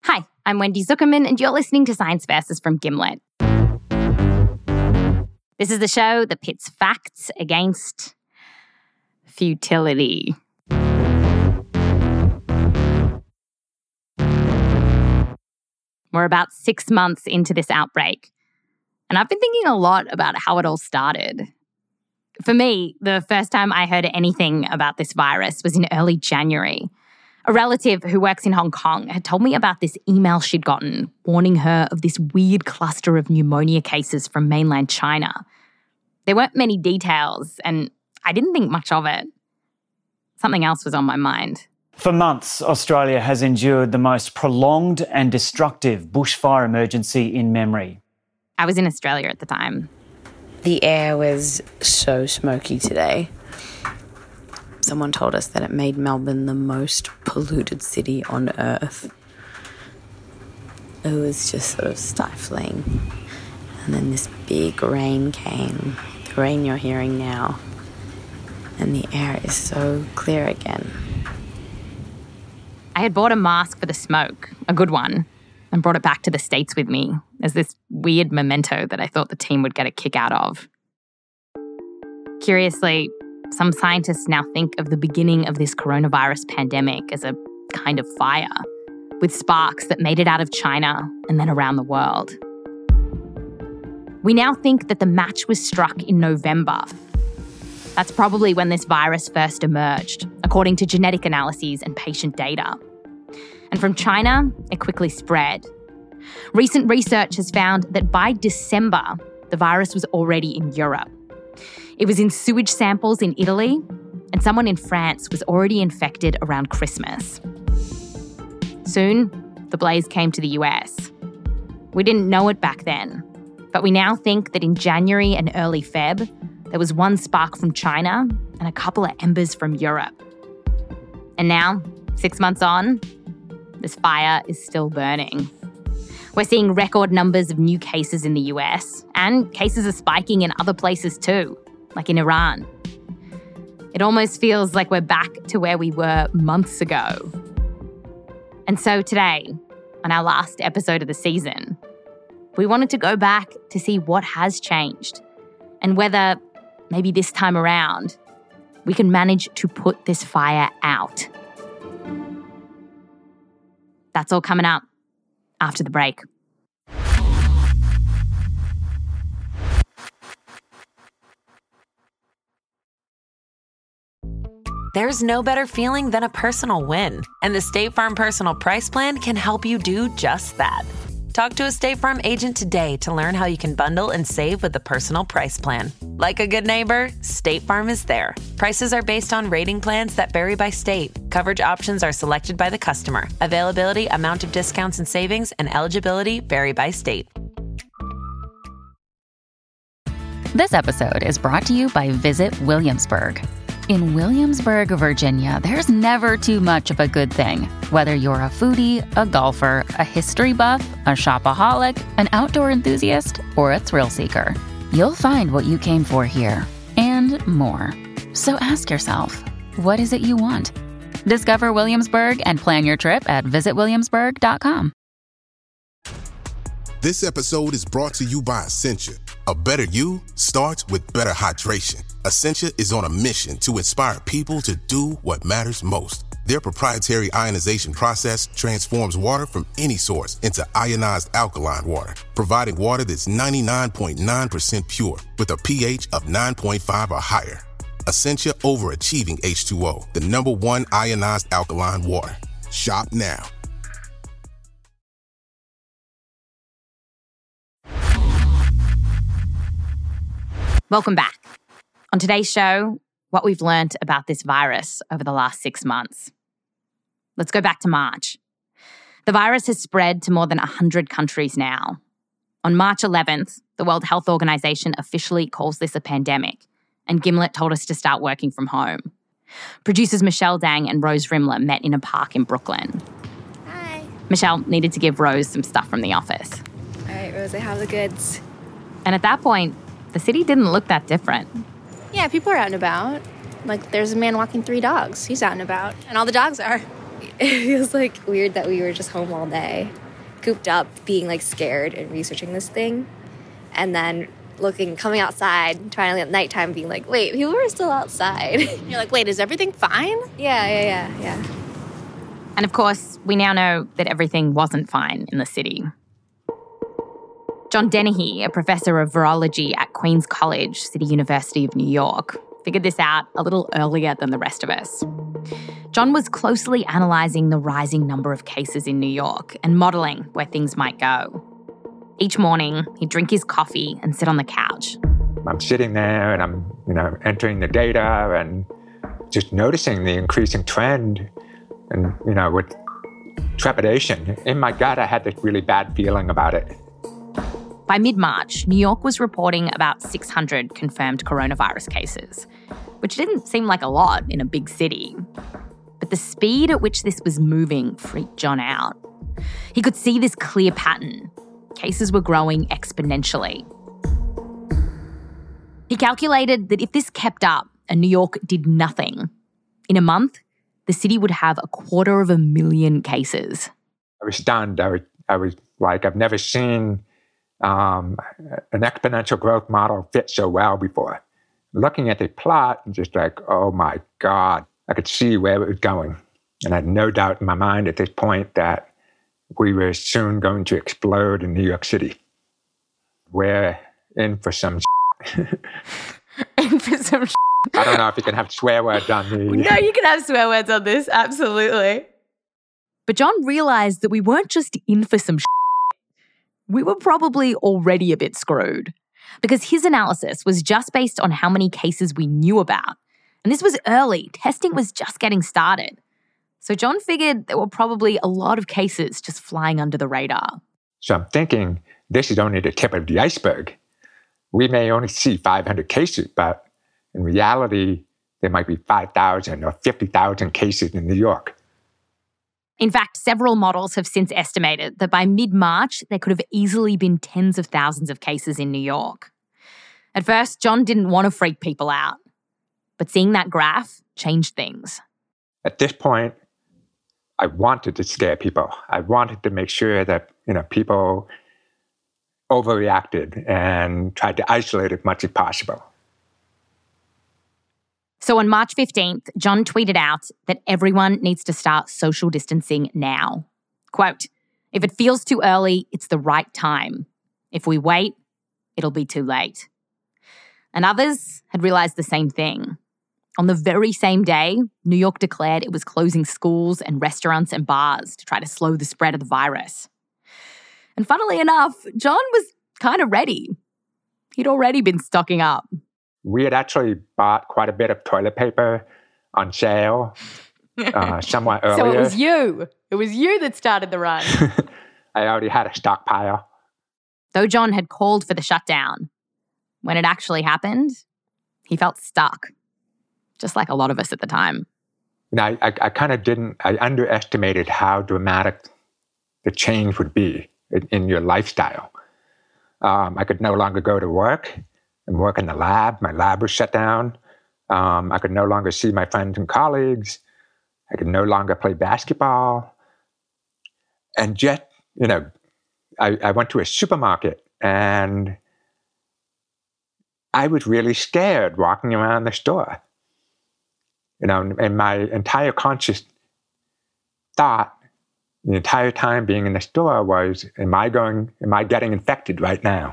Hi, I'm Wendy Zuckerman, and you're listening to Science Versus from Gimlet. This is the show that pits facts against futility. We're about 6 months into this outbreak, and I've been thinking a lot about how it all started. For me, the first time I heard anything about this virus was in early January. A relative who works in Hong Kong had told me about this email she'd gotten warning her of this weird cluster of pneumonia cases from mainland China. There weren't many details, and I didn't think much of it. Something else was on my mind. For months, Australia has endured the most prolonged and destructive bushfire emergency in memory. I was in Australia at the time. The air was so smoky today. Someone told us that it made Melbourne the most polluted city on earth. It was just sort of stifling. And then this big rain came, the rain you're hearing now. And the air is so clear again. I had bought a mask for the smoke, a good one, and brought it back to the States with me as this weird memento that I thought the team would get a kick out of. Curiously, some scientists now think of the beginning of this coronavirus pandemic as a kind of fire, with sparks that made it out of China and then around the world. We now think that the match was struck in November. That's probably when this virus first emerged, according to genetic analyses and patient data. And from China, it quickly spread. Recent research has found that by December, the virus was already in Europe. It was in sewage samples in Italy, and someone in France was already infected around Christmas. Soon, the blaze came to the US. We didn't know it back then, but we now think that in January and early Feb, there was one spark from China and a couple of embers from Europe. And now, 6 months on, this fire is still burning. We're seeing record numbers of new cases in the US, and cases are spiking in other places too, like in Iran. It almost feels like we're back to where we were months ago. And so today, on our last episode of the season, we wanted to go back to see what has changed and whether, maybe this time around, we can manage to put this fire out. That's all coming up after the break. There's no better feeling than a personal win, and the State Farm Personal Price Plan can help you do just that. Talk to a State Farm agent today to learn how you can bundle and save with the Personal Price Plan. Like a good neighbor, State Farm is there. Prices are based on rating plans that vary by state. Coverage options are selected by the customer. Availability, amount of discounts and savings, and eligibility vary by state. This episode is brought to you by Visit Williamsburg. In Williamsburg, Virginia, there's never too much of a good thing. Whether you're a foodie, a golfer, a history buff, a shopaholic, an outdoor enthusiast, or a thrill seeker, you'll find what you came for here and more. So ask yourself, what is it you want? Discover Williamsburg and plan your trip at visitwilliamsburg.com. This episode is brought to you by Essentia. A better you starts with better hydration. Essentia is on a mission to inspire people to do what matters most. Their proprietary ionization process transforms water from any source into ionized alkaline water, providing water that's 99.9% pure with a pH of 9.5 or higher. Essentia Overachieving H2O, the #1 ionized alkaline water. Shop now. Welcome back. On today's show, what we've learnt about this virus over the last 6 months. Let's go back to March. The virus has spread to more than 100 countries now. On March 11th, the World Health Organization officially calls this a pandemic, and Gimlet told us to start working from home. Producers Michelle Dang and Rose Rimler met in a park in Brooklyn. Hi. Michelle needed to give Rose some stuff from the office. All right, Rose, I have the goods. And at that point, the city didn't look that different. Yeah, people are out and about. Like, there's a man walking 3 dogs. He's out and about. And all the dogs are. It feels like weird that we were just home all day, cooped up, being like scared and researching this thing. And then coming outside, trying at nighttime, being like, wait, people are still outside. You're like, wait, is everything fine? Yeah. And of course, we now know that everything wasn't fine in the city. John Dennehy, a professor of virology at Queen's College, City University of New York, figured this out a little earlier than the rest of us. John was closely analysing the rising number of cases in New York and modelling where things might go. Each morning, he'd drink his coffee and sit on the couch. I'm sitting there and I'm, entering the data and just noticing the increasing trend and, with trepidation. In my gut, I had this really bad feeling about it. By mid-March, New York was reporting about 600 confirmed coronavirus cases, which didn't seem like a lot in a big city. But the speed at which this was moving freaked John out. He could see this clear pattern. Cases were growing exponentially. He calculated that if this kept up and New York did nothing, in a month, the city would have 250,000 cases. I was stunned. I was like, I've never seen an exponential growth model fit so well before. Looking at the plot, just like, oh my God, I could see where it was going. And I had no doubt in my mind at this point that we were soon going to explode in New York City. We're in for some In for some I don't know if you can have swear words on the... No, you can have swear words on this, absolutely. But John realised that we weren't just in for some we were probably already a bit screwed. Because his analysis was just based on how many cases we knew about. And this was early. Testing was just getting started. So John figured there were probably a lot of cases just flying under the radar. So I'm thinking this is only the tip of the iceberg. We may only see 500 cases, but in reality, there might be 5,000 or 50,000 cases in New York. In fact, several models have since estimated that by mid-March, there could have easily been tens of thousands of cases in New York. At first, John didn't want to freak people out. But seeing that graph changed things. At this point, I wanted to scare people. I wanted to make sure that, people overreacted and tried to isolate as much as possible. So on March 15th, John tweeted out that everyone needs to start social distancing now. Quote, "If it feels too early, it's the right time. If we wait, it'll be too late." And others had realised the same thing. On the very same day, New York declared it was closing schools and restaurants and bars to try to slow the spread of the virus. And funnily enough, John was kind of ready. He'd already been stocking up. We had actually bought quite a bit of toilet paper on sale somewhat earlier. So it was you. It was you that started the run. I already had a stockpile. Though John had called for the shutdown, when it actually happened, he felt stuck. Just like a lot of us at the time. I underestimated how dramatic the change would be in your lifestyle. I could no longer go to work and work in the lab. My lab was shut down. I could no longer see my friends and colleagues. I could no longer play basketball. And just, I went to a supermarket and I was really scared walking around the store. And my entire conscious thought the entire time being in the store was, am I getting infected right now?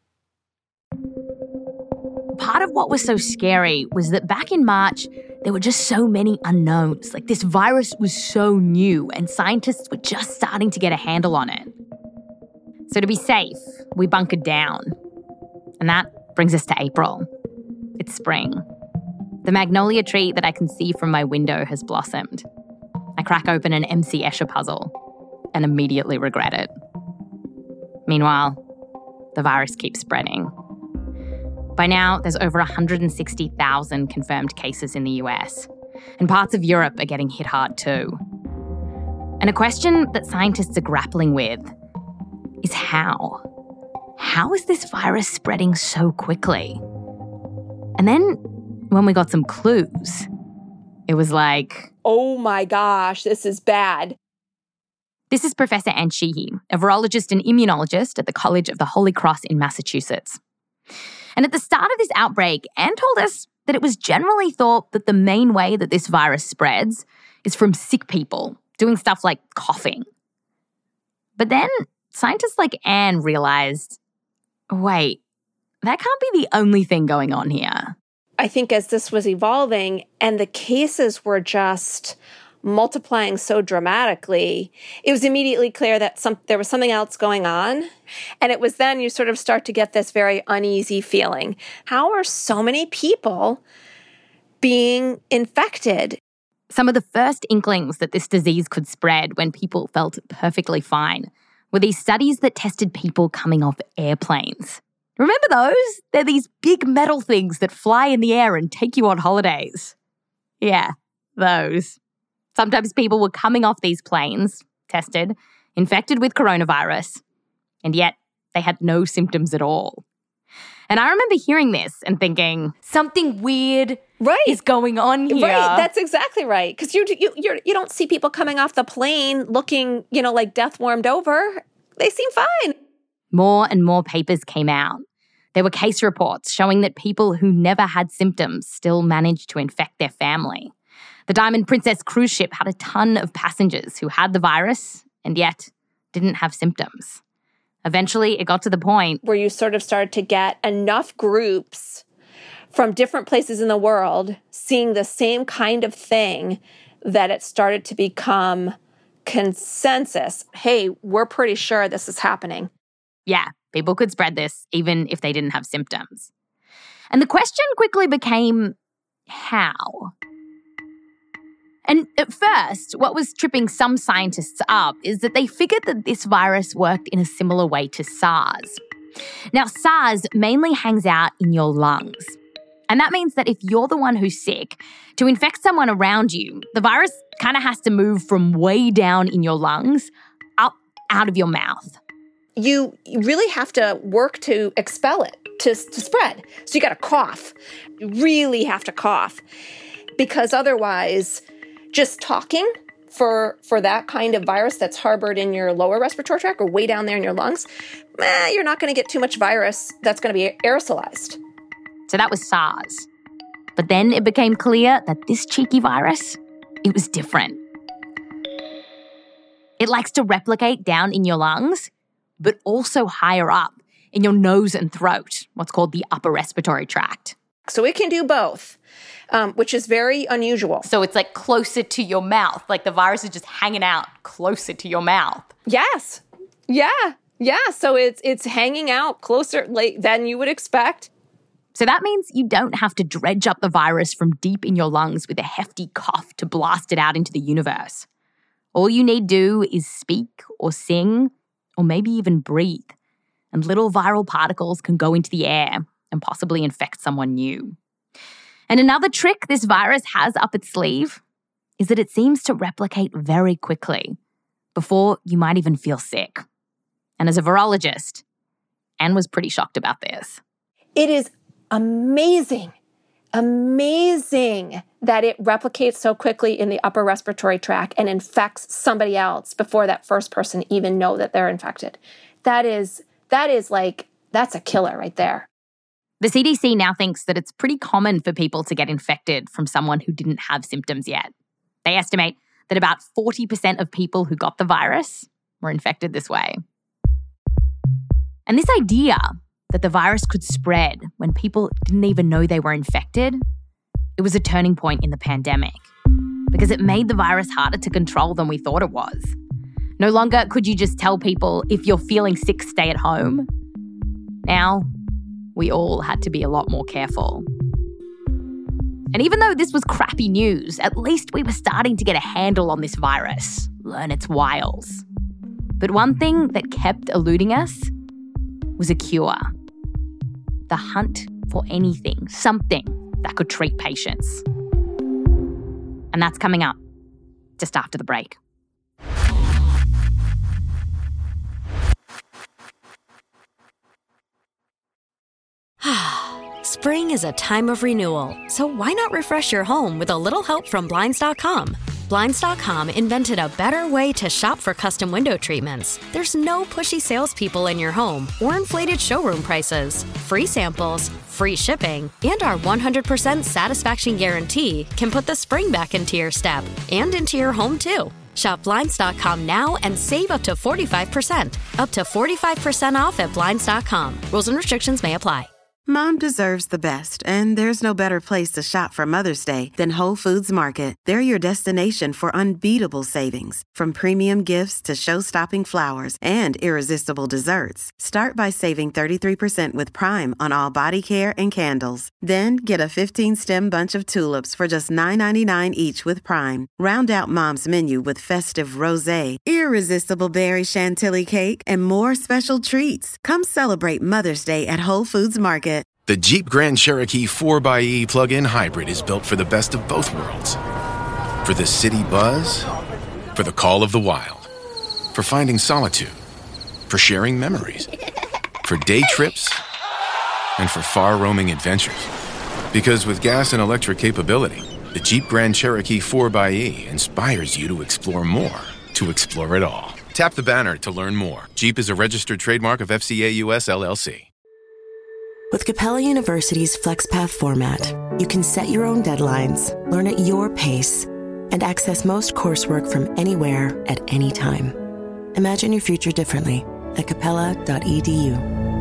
Part of what was so scary was that back in March, there were just so many unknowns. Like, this virus was so new and scientists were just starting to get a handle on it. So to be safe, we bunkered down. And that brings us to April. It's spring. The magnolia tree that I can see from my window has blossomed. I crack open an MC Escher puzzle and immediately regret it. Meanwhile, the virus keeps spreading. By now, there's over 160,000 confirmed cases in the US, and parts of Europe are getting hit hard too. And a question that scientists are grappling with is how? How is this virus spreading so quickly? And then, when we got some clues, it was like, oh my gosh, this is bad. This is Professor Anne Sheehy, a virologist and immunologist at the College of the Holy Cross in Massachusetts. And at the start of this outbreak, Anne told us that it was generally thought that the main way that this virus spreads is from sick people doing stuff like coughing. But then scientists like Anne realised, wait, that can't be the only thing going on here. I think as this was evolving and the cases were just multiplying so dramatically, it was immediately clear that there was something else going on. And it was then you sort of start to get this very uneasy feeling. How are so many people being infected? Some of the first inklings that this disease could spread when people felt perfectly fine were these studies that tested people coming off airplanes. Remember those? They're these big metal things that fly in the air and take you on holidays. Yeah, those. Sometimes people were coming off these planes, tested, infected with coronavirus, and yet they had no symptoms at all. And I remember hearing this and thinking, something weird is going on here. Right, that's exactly right. Because you don't see people coming off the plane looking, like death warmed over. They seem fine. More and more papers came out. There were case reports showing that people who never had symptoms still managed to infect their family. The Diamond Princess cruise ship had a ton of passengers who had the virus and yet didn't have symptoms. Eventually, it got to the point where you sort of started to get enough groups from different places in the world seeing the same kind of thing that it started to become consensus. Hey, we're pretty sure this is happening. Yeah, people could spread this even if they didn't have symptoms. And the question quickly became, how? And at first, what was tripping some scientists up is that they figured that this virus worked in a similar way to SARS. Now, SARS mainly hangs out in your lungs. And that means that if you're the one who's sick, to infect someone around you, the virus kind of has to move from way down in your lungs up out of your mouth. You really have to work to expel it, to spread. So you got to cough. You really have to cough. Because otherwise, just talking for that kind of virus that's harbored in your lower respiratory tract or way down there in your lungs, you're not going to get too much virus that's going to be aerosolized. So that was SARS. But then it became clear that this cheeky virus, it was different. It likes to replicate down in your lungs, but also higher up in your nose and throat, what's called the upper respiratory tract. So it can do both, which is very unusual. So it's like closer to your mouth, like the virus is just hanging out closer to your mouth. Yes. Yeah. So it's hanging out closer than you would expect. So that means you don't have to dredge up the virus from deep in your lungs with a hefty cough to blast it out into the universe. All you need do is speak or sing or maybe even breathe, and little viral particles can go into the air and possibly infect someone new. And another trick this virus has up its sleeve is that it seems to replicate very quickly before you might even feel sick. And as a virologist, Anne was pretty shocked about this. It is amazing that it replicates so quickly in the upper respiratory tract and infects somebody else before that first person even know that they're infected. That's a killer right there. The CDC now thinks that it's pretty common for people to get infected from someone who didn't have symptoms yet. They estimate that about 40% of people who got the virus were infected this way. And this idea that the virus could spread when people didn't even know they were infected, it was a turning point in the pandemic because it made the virus harder to control than we thought it was. No longer could you just tell people, if you're feeling sick, stay at home. Now, we all had to be a lot more careful. And even though this was crappy news, at least we were starting to get a handle on this virus, learn its wiles. But one thing that kept eluding us was a cure. The hunt for anything, something that could treat patients. And that's coming up just after the break. Spring is a time of renewal, so why not refresh your home with a little help from Blinds.com? Blinds.com invented a better way to shop for custom window treatments. There's no pushy salespeople in your home or inflated showroom prices. Free samples, free shipping, and our 100% satisfaction guarantee can put the spring back into your step and into your home, too. Shop Blinds.com now and save up to 45%. Up to 45% off at Blinds.com. Rules and restrictions may apply. Mom deserves the best, and there's no better place to shop for Mother's Day than Whole Foods Market. They're your destination for unbeatable savings, from premium gifts to show-stopping flowers and irresistible desserts. Start by saving 33% with Prime on all body care and candles. Then get a 15-stem bunch of tulips for just $9.99 each with Prime. Round out Mom's menu with festive rosé, irresistible berry chantilly cake, and more special treats. Come celebrate Mother's Day at Whole Foods Market. The Jeep Grand Cherokee 4xe plug-in hybrid is built for the best of both worlds. For the city buzz, for the call of the wild, for finding solitude, for sharing memories, for day trips, and for far-roaming adventures. Because with gas and electric capability, the Jeep Grand Cherokee 4xe inspires you to explore more, to explore it all. Tap the banner to learn more. Jeep is a registered trademark of FCA US LLC. With Capella University's FlexPath format, you can set your own deadlines, learn at your pace, and access most coursework from anywhere at any time. Imagine your future differently at capella.edu.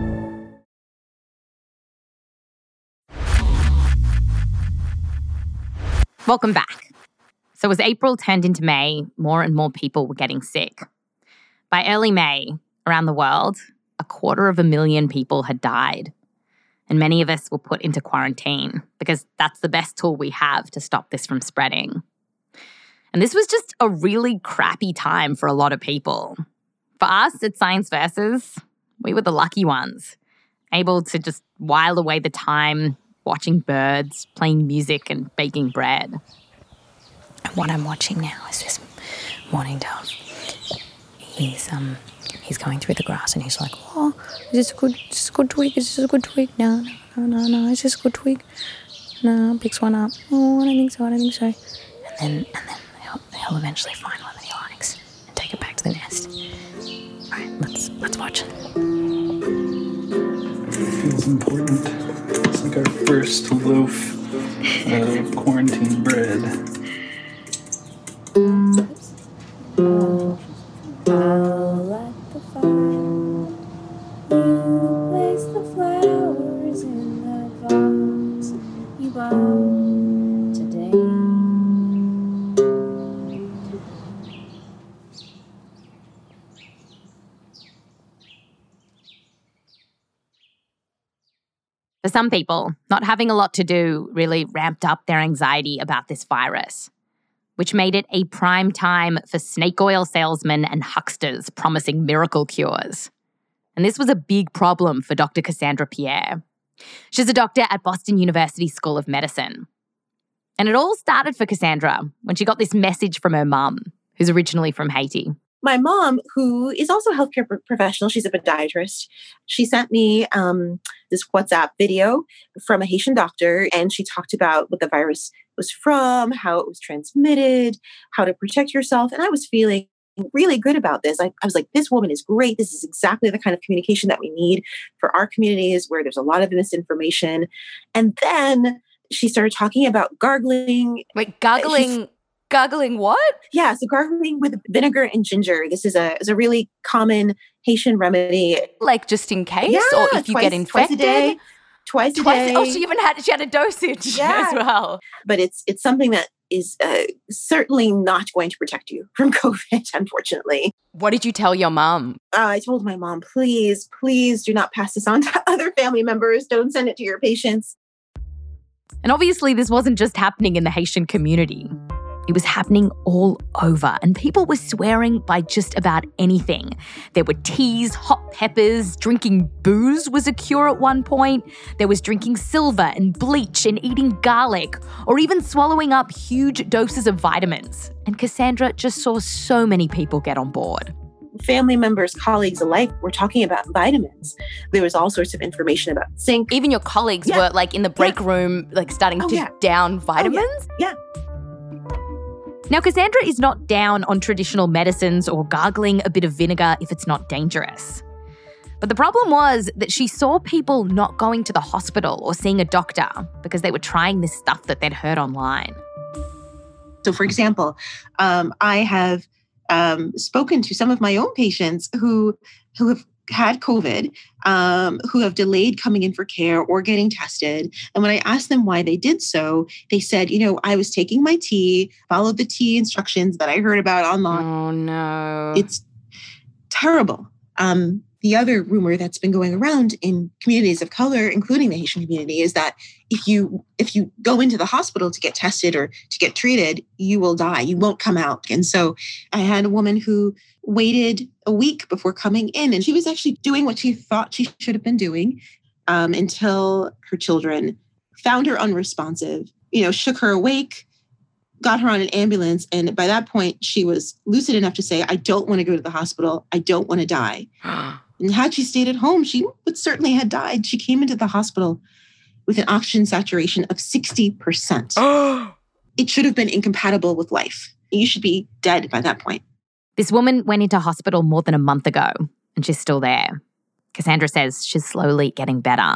Welcome back. So as April turned into May, more and more people were getting sick. By early May, around the world, 250,000 people had died. And many of us were put into quarantine because that's the best tool we have to stop this from spreading. And this was just a really crappy time for a lot of people. For us at Science Versus, we were the lucky ones, able to just while away the time watching birds, playing music and baking bread. And what I'm watching now is this morning dove. He's going through the grass and he's like, oh, is this a good twig? Is this a good twig? No, is this a good twig? No, picks one up. Oh, I don't think so. And then he'll eventually find one that he likes and take it back to the nest. All right, let's watch it. Feels important. It's like our first loaf of quarantine bread. I'll light the fire. You place the flowers in the vase you bought today. For some people, not having a lot to do really ramped up their anxiety about this virus, which made it a prime time for snake oil salesmen and hucksters promising miracle cures. And this was a big problem for Dr. Cassandra Pierre. She's a doctor at Boston University School of Medicine. And it all started for Cassandra when she got this message from her mum, who's originally from Haiti. My mom, who is also a healthcare professional, she's a podiatrist, she sent me this WhatsApp video from a Haitian doctor, and she talked about what the virus was from, how it was transmitted, how to protect yourself. And I was feeling really good about this. I was like, this woman is great. This is exactly the kind of communication that we need for our communities where there's a lot of misinformation. And then she started talking about gargling. Wait, gargling what? Yeah, so gargling with vinegar and ginger. This is a really common Haitian remedy. Like just in case, or if you get infected? Twice a day. Oh, she had a dosage as well. But it's something that is certainly not going to protect you from COVID, unfortunately. What did you tell your mom? I told my mom, please do not pass this on to other family members. Don't send it to your patients. And obviously, this wasn't just happening in the Haitian community. It was happening all over, and people were swearing by just about anything. There were teas, hot peppers, drinking booze was a cure at one point. There was drinking silver and bleach and eating garlic, or even swallowing up huge doses of vitamins. And Cassandra just saw so many people get on board. Family members, colleagues alike were talking about vitamins. There was all sorts of information about zinc. Even your colleagues were like in the break room, like starting to down vitamins? Yeah. Now, Cassandra is not down on traditional medicines or gargling a bit of vinegar if it's not dangerous. But the problem was that she saw people not going to the hospital or seeing a doctor because they were trying this stuff that they'd heard online. So, for example, I have spoken to some of my own patients who have had COVID, who have delayed coming in for care or getting tested. And when I asked them why they did so, they said, I was taking my tea, followed the tea instructions that I heard about online. Oh, no. It's terrible. The other rumor that's been going around in communities of color, including the Haitian community, is that if you go into the hospital to get tested or to get treated, you will die. You won't come out. And so I had a woman who waited a week before coming in, and she was actually doing what she thought she should have been doing until her children found her unresponsive, shook her awake, got her on an ambulance. And by that point, she was lucid enough to say, I don't want to go to the hospital. I don't want to die. And had she stayed at home, she would certainly have died. She came into the hospital with an oxygen saturation of 60%. It should have been incompatible with life. You should be dead by that point. This woman went into hospital more than a month ago, and she's still there. Cassandra says she's slowly getting better.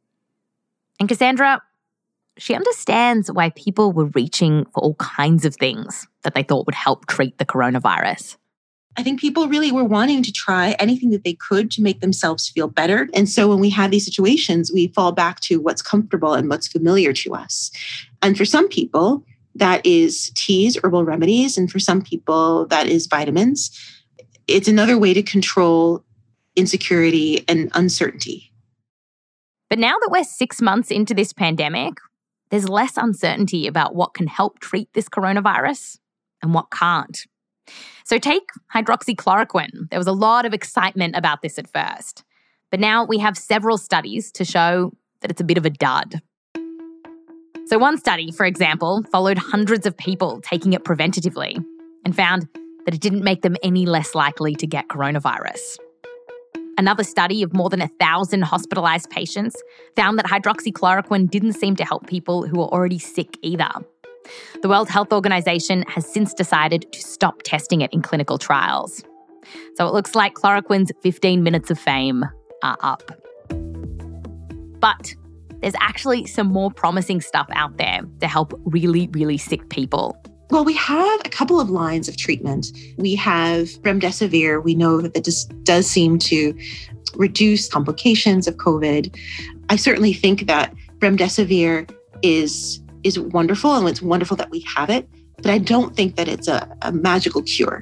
And Cassandra, she understands why people were reaching for all kinds of things that they thought would help treat the coronavirus. I think people really were wanting to try anything that they could to make themselves feel better. And so when we have these situations, we fall back to what's comfortable and what's familiar to us. And for some people, that is teas, herbal remedies. And for some people, that is vitamins. It's another way to control insecurity and uncertainty. But now that we're 6 months into this pandemic, there's less uncertainty about what can help treat this coronavirus and what can't. So take hydroxychloroquine. There was a lot of excitement about this at first. But now we have several studies to show that it's a bit of a dud. So one study, for example, followed hundreds of people taking it preventatively and found that it didn't make them any less likely to get coronavirus. Another study of more than 1,000 hospitalised patients found that hydroxychloroquine didn't seem to help people who were already sick either. The World Health Organization has since decided to stop testing it in clinical trials. So it looks like chloroquine's 15 minutes of fame are up. But there's actually some more promising stuff out there to help really, really sick people. Well, we have a couple of lines of treatment. We have remdesivir. We know that this does seem to reduce complications of COVID. I certainly think that remdesivir is wonderful, and it's wonderful that we have it, but I don't think that it's a magical cure.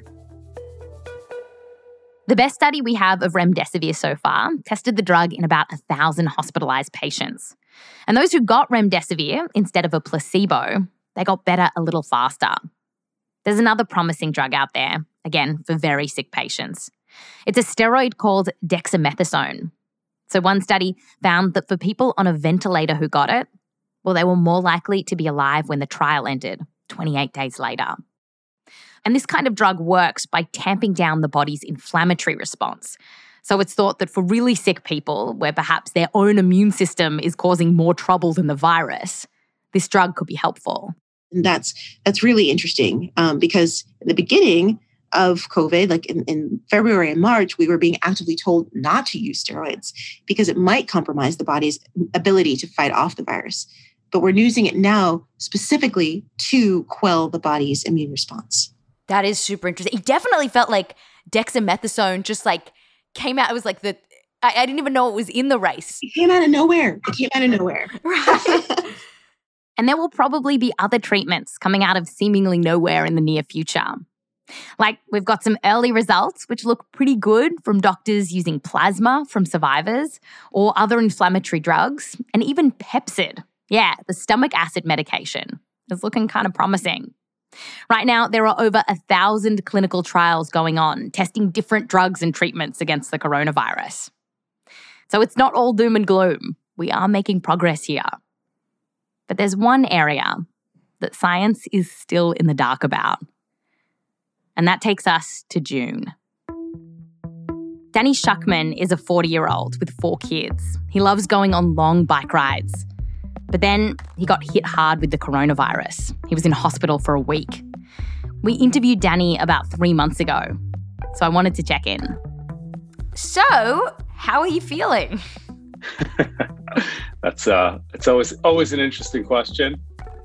The best study we have of remdesivir so far tested the drug in about 1,000 hospitalised patients. And those who got remdesivir instead of a placebo, they got better a little faster. There's another promising drug out there, again, for very sick patients. It's a steroid called dexamethasone. So one study found that for people on a ventilator who got it, well, they were more likely to be alive when the trial ended, 28 days later. And this kind of drug works by tamping down the body's inflammatory response. So it's thought that for really sick people, where perhaps their own immune system is causing more trouble than the virus, this drug could be helpful. And that's really interesting because at the beginning of COVID, like in February and March, we were being actively told not to use steroids because it might compromise the body's ability to fight off the virus. But we're using it now specifically to quell the body's immune response. That is super interesting. It definitely felt like dexamethasone just like came out. It was like I didn't even know it was in the race. It came out of nowhere. Right. And there will probably be other treatments coming out of seemingly nowhere in the near future. Like, we've got some early results which look pretty good from doctors using plasma from survivors or other inflammatory drugs, and even Pepcid. Yeah, the stomach acid medication is looking kind of promising. Right now, there are over 1,000 clinical trials going on, testing different drugs and treatments against the coronavirus. So it's not all doom and gloom. We are making progress here. But there's one area that science is still in the dark about. And that takes us to June. Danny Schuckman is a 40-year-old with 4 kids. He loves going on long bike rides. But then he got hit hard with the coronavirus. He was in hospital for a week. We interviewed Danny about 3 months ago, so I wanted to check in. So, how are you feeling? It's always an interesting question.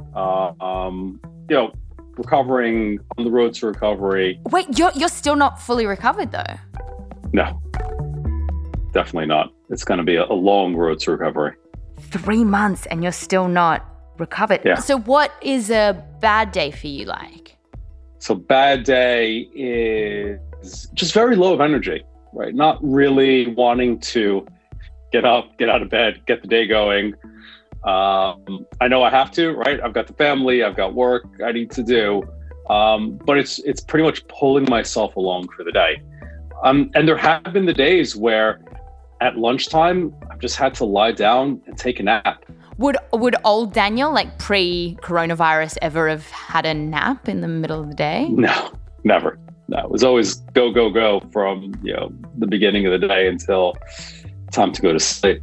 Recovering, on the road to recovery. Wait, you're still not fully recovered though? No, definitely not. It's going to be a long road to recovery. 3 months and you're still not recovered. Yeah. So what is a bad day for you like? So bad day is just very low of energy, right? Not really wanting to get up, get out of bed, get the day going. I know I have to, right? I've got the family, I've got work I need to do. But it's pretty much pulling myself along for the day. And there have been the days where at lunchtime, I've just had to lie down and take a nap. Would old Daniel, like pre-coronavirus, ever have had a nap in the middle of the day? No, never. No, it was always go, go, go from, the beginning of the day until time to go to sleep.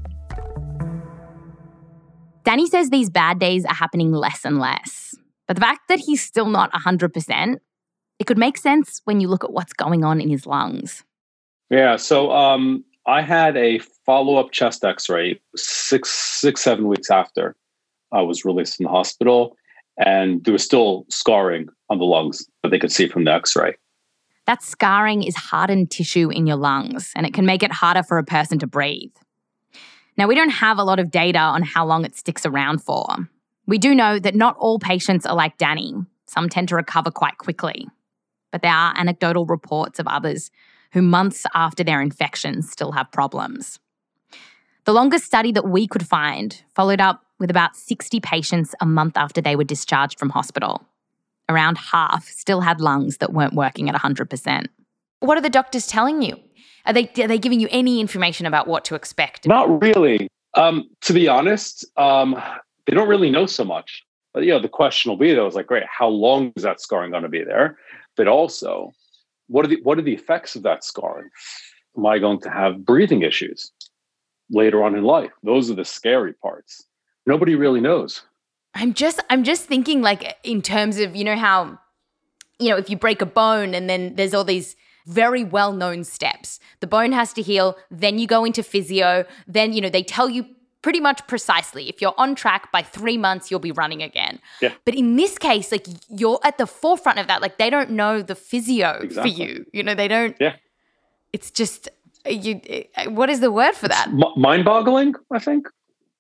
Danny says these bad days are happening less and less. But the fact that he's still not 100%, it could make sense when you look at what's going on in his lungs. Yeah, so I had a follow-up chest x-ray 6-7 weeks after I was released from the hospital, and there was still scarring on the lungs that they could see from the x-ray. That scarring is hardened tissue in your lungs, and it can make it harder for a person to breathe. Now, we don't have a lot of data on how long it sticks around for. We do know that not all patients are like Danny. Some tend to recover quite quickly. But there are anecdotal reports of others who months after their infection still have problems. The longest study that we could find followed up with about 60 patients a month after they were discharged from hospital. Around half still had lungs that weren't working at 100%. What are the doctors telling you? Are they giving you any information about what to expect? Not really. To be honest, they don't really know so much. But, the question will be, though, is like, great, how long is that scarring going to be there? But also, what are the effects of that scarring? Am I going to have breathing issues later on in life? Those are the scary parts. Nobody really knows. I'm just thinking, like, in terms of, how, if you break a bone and then there's all these very well-known steps. The bone has to heal, then you go into physio, then, they tell you pretty much precisely, if you're on track, by 3 months, you'll be running again. Yeah. But in this case, like, you're at the forefront of that. Like, they don't know the physio for you. They don't. Yeah. It's just, what is the word for that? Mind-boggling, I think.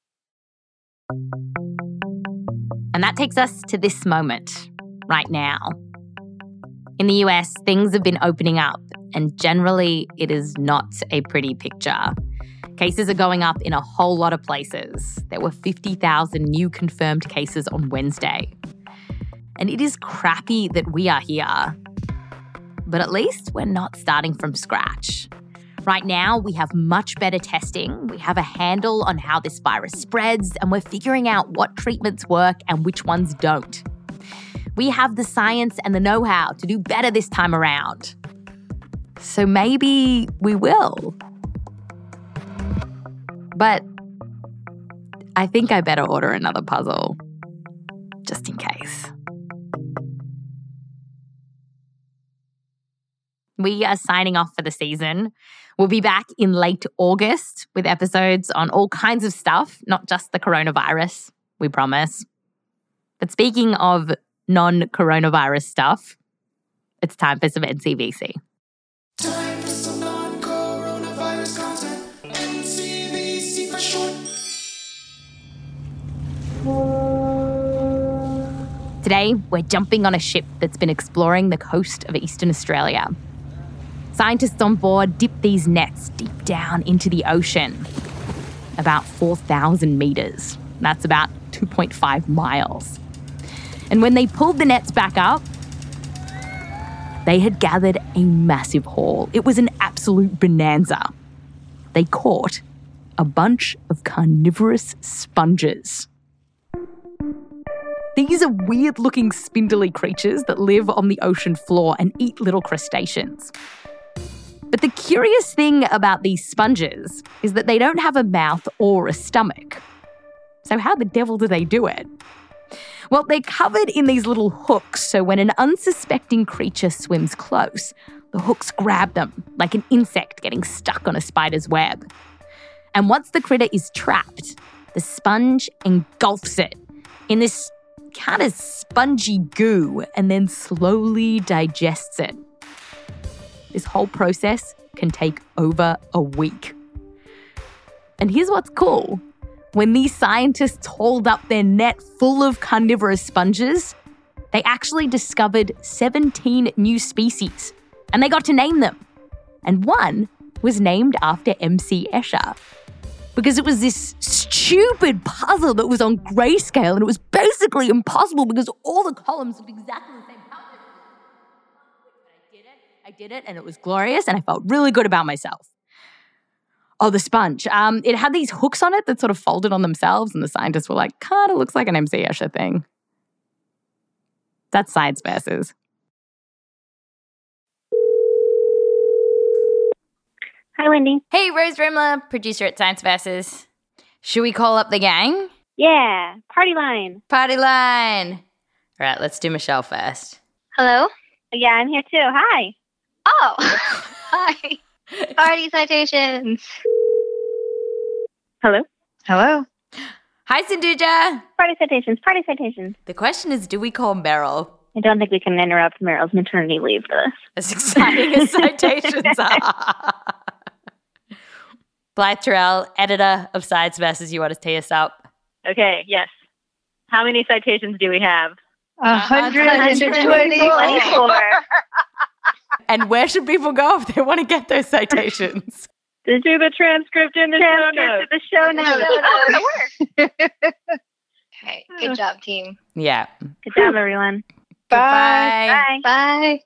And that takes us to this moment, right now. In the US, things have been opening up, and generally it is not a pretty picture. Cases are going up in a whole lot of places. There were 50,000 new confirmed cases on Wednesday. And it is crappy that we are here. But at least we're not starting from scratch. Right now, we have much better testing. We have a handle on how this virus spreads, and we're figuring out what treatments work and which ones don't. We have the science and the know-how to do better this time around. So maybe we will. But I think I better order another puzzle, just in case. We are signing off for the season. We'll be back in late August with episodes on all kinds of stuff, not just the coronavirus, we promise. But speaking of non-coronavirus stuff, it's time for some NCVC. Time for some non-coronavirus content. NCVC for short. Today, we're jumping on a ship that's been exploring the coast of Eastern Australia. Scientists on board dip these nets deep down into the ocean, about 4,000 metres. That's about 2.5 miles. And when they pulled the nets back up, they had gathered a massive haul. It was an absolute bonanza. They caught a bunch of carnivorous sponges. These are weird-looking spindly creatures that live on the ocean floor and eat little crustaceans. But the curious thing about these sponges is that they don't have a mouth or a stomach. So how the devil do they do it? Well, they're covered in these little hooks, so when an unsuspecting creature swims close, the hooks grab them like an insect getting stuck on a spider's web. And once the critter is trapped, the sponge engulfs it in this kind of spongy goo and then slowly digests it. This whole process can take over a week. And here's what's cool. When these scientists hauled up their net full of carnivorous sponges, they actually discovered 17 new species, and they got to name them. And one was named after MC Escher, because it was this stupid puzzle that was on grayscale, and it was basically impossible because all the columns looked exactly the same color. I did it, and it was glorious, and I felt really good about myself. Oh, the sponge. It had these hooks on it that sort of folded on themselves, and the scientists were like, kind of looks like an MC Escher thing. That's Science Versus. Hi, Wendy. Hey, Rose Rimler, producer at Science Versus. Should we call up the gang? Yeah, party line. Party line. All right, let's do Michelle first. Hello? Yeah, I'm here too. Hi. Oh, hi. Party citations. Hello? Hello. Hi, Sindhuja. Party citations, party citations. The question is, do we call Meryl? I don't think we can interrupt Meryl's maternity leave for this. As exciting as citations are. Blythe Terrell, editor of Science Versus, you want to tee us up? Okay, yes. How many citations do we have? 124. And where should people go if they want to get those citations? To do the transcript in the show notes. The show notes. Okay, good job, team. Yeah. Good job, everyone. Bye. Bye.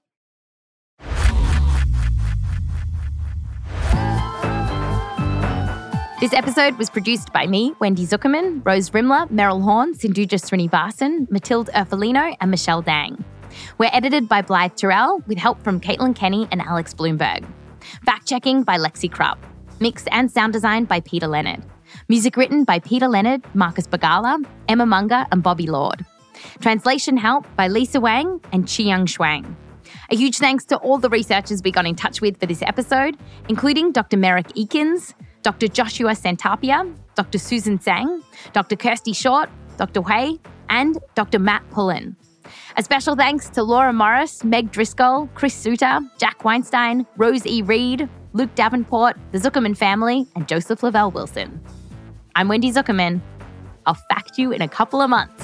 This episode was produced by me, Wendy Zuckerman, Rose Rimler, Meryl Horn, Sindhuja Srinivasan, Matilde Erfolino, and Michelle Dang. We're edited by Blythe Terrell with help from Caitlin Kenny and Alex Bloomberg. Fact-checking by Lexi Krupp. Mix and sound design by Peter Leonard. Music written by Peter Leonard, Marcus Bagala, Emma Munger, and Bobby Lord. Translation help by Lisa Wang and Chiyoung Shuang. A huge thanks to all the researchers we got in touch with for this episode, including Dr. Merrick Eakins, Dr. Joshua Santapia, Dr. Susan Tsang, Dr. Kirsty Short, Dr. Hui, and Dr. Matt Pullen. A special thanks to Laura Morris, Meg Driscoll, Chris Suter, Jack Weinstein, Rose E. Reed, Luke Davenport, the Zuckerman family, and Joseph Lavelle Wilson. I'm Wendy Zuckerman. I'll fact you in a couple of months.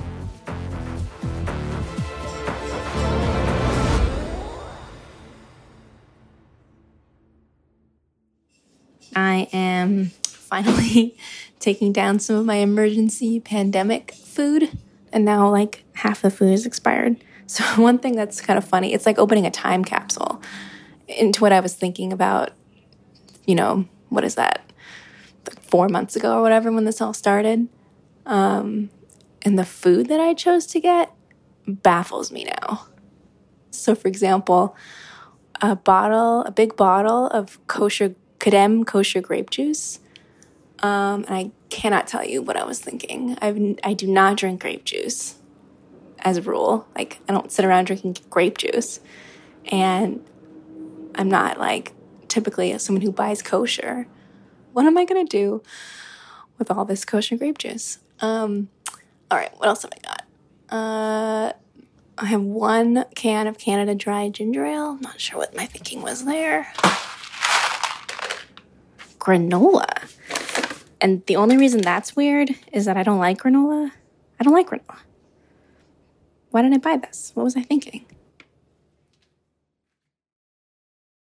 I am finally taking down some of my emergency pandemic food, and now like half the food is expired. So one thing that's kind of funny, it's like opening a time capsule into what I was thinking about, what is that, like 4 months ago or whatever when this all started. And the food that I chose to get baffles me now. So for example, a big bottle of Kadem kosher grape juice. And I cannot tell you what I was thinking. I do not drink grape juice as a rule. Like, I don't sit around drinking grape juice. And I'm not, like, typically someone who buys kosher. What am I going to do with all this kosher grape juice? All right, what else have I got? I have 1 can of Canada Dry ginger ale. Not sure what my thinking was there. Granola. And the only reason that's weird is that I don't like granola. I don't like granola. Why didn't I buy this? What was I thinking?